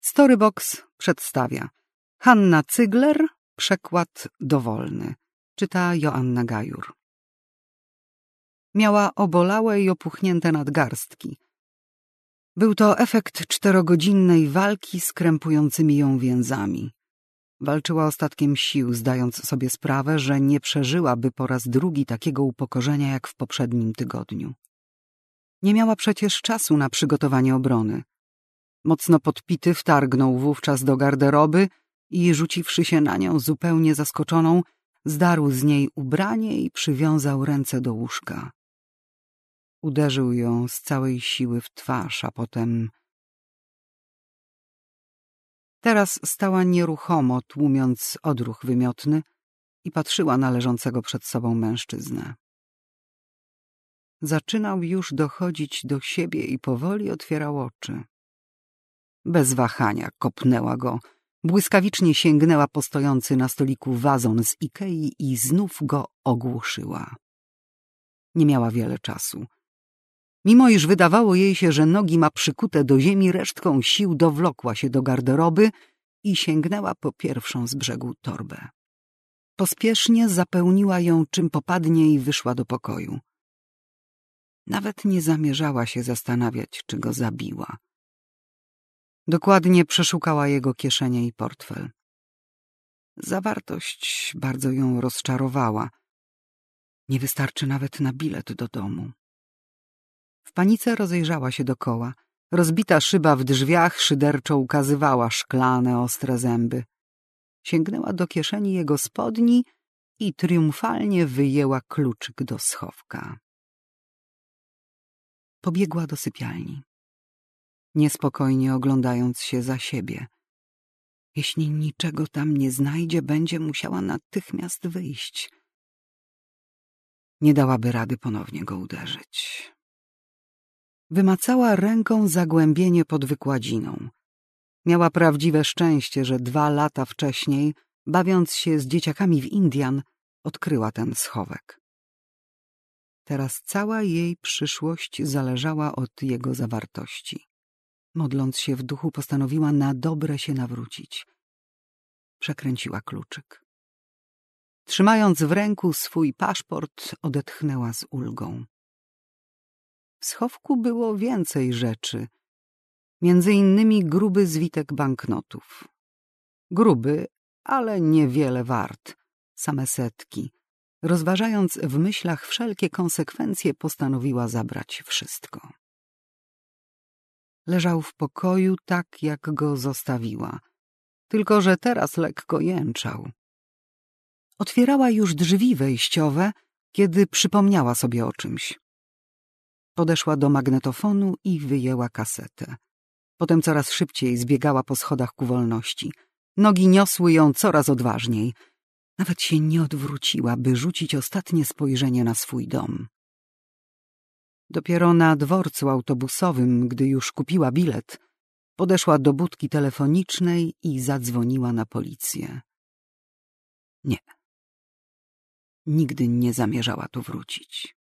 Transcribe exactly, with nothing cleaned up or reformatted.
Storybox przedstawia Hanna Cygler, przekład dowolny. Czyta Joanna Gajur. Miała obolałe i opuchnięte nadgarstki. Był to efekt czterogodzinnej walki z krępującymi ją więzami. Walczyła ostatkiem sił, zdając sobie sprawę, że nie przeżyłaby po raz drugi takiego upokorzenia jak w poprzednim tygodniu. Nie miała przecież czasu na przygotowanie obrony. Mocno podpity wtargnął wówczas do garderoby i, rzuciwszy się na nią zupełnie zaskoczoną, zdarł z niej ubranie i przywiązał ręce do łóżka. Uderzył ją z całej siły w twarz, a potem... Teraz stała nieruchomo, tłumiąc odruch wymiotny i patrzyła na leżącego przed sobą mężczyznę. Zaczynał już dochodzić do siebie i powoli otwierał oczy. Bez wahania kopnęła go, błyskawicznie sięgnęła po stojący na stoliku wazon z Ikei i znów go ogłuszyła. Nie miała wiele czasu. Mimo iż wydawało jej się, że nogi ma przykute do ziemi, resztką sił dowlokła się do garderoby i sięgnęła po pierwszą z brzegu torbę. Pospiesznie zapełniła ją czym popadnie i wyszła do pokoju. Nawet nie zamierzała się zastanawiać, czy go zabiła. Dokładnie przeszukała jego kieszenie i portfel. Zawartość bardzo ją rozczarowała. Nie wystarczy nawet na bilet do domu. W panice rozejrzała się dokoła. Rozbita szyba w drzwiach szyderczo ukazywała szklane, ostre zęby. Sięgnęła do kieszeni jego spodni i triumfalnie wyjęła kluczyk do schowka. Pobiegła do sypialni, niespokojnie oglądając się za siebie. Jeśli niczego tam nie znajdzie, będzie musiała natychmiast wyjść. Nie dałaby rady ponownie go uderzyć. Wymacała ręką zagłębienie pod wykładziną. Miała prawdziwe szczęście, że dwa lata wcześniej, bawiąc się z dzieciakami w Indian, odkryła ten schowek. Teraz cała jej przyszłość zależała od jego zawartości. Modląc się w duchu, postanowiła na dobre się nawrócić. Przekręciła kluczyk. Trzymając w ręku swój paszport, odetchnęła z ulgą. W schowku było więcej rzeczy, między innymi gruby zwitek banknotów. Gruby, ale niewiele wart, same setki. Rozważając w myślach wszelkie konsekwencje, postanowiła zabrać wszystko. Leżał w pokoju tak, jak go zostawiła, tylko że teraz lekko jęczał. Otwierała już drzwi wejściowe, kiedy przypomniała sobie o czymś. Podeszła do magnetofonu i wyjęła kasetę. Potem coraz szybciej zbiegała po schodach ku wolności. Nogi niosły ją coraz odważniej. Nawet się nie odwróciła, by rzucić ostatnie spojrzenie na swój dom. Dopiero na dworcu autobusowym, gdy już kupiła bilet, podeszła do budki telefonicznej i zadzwoniła na policję. Nie. Nigdy nie zamierzała tu wrócić.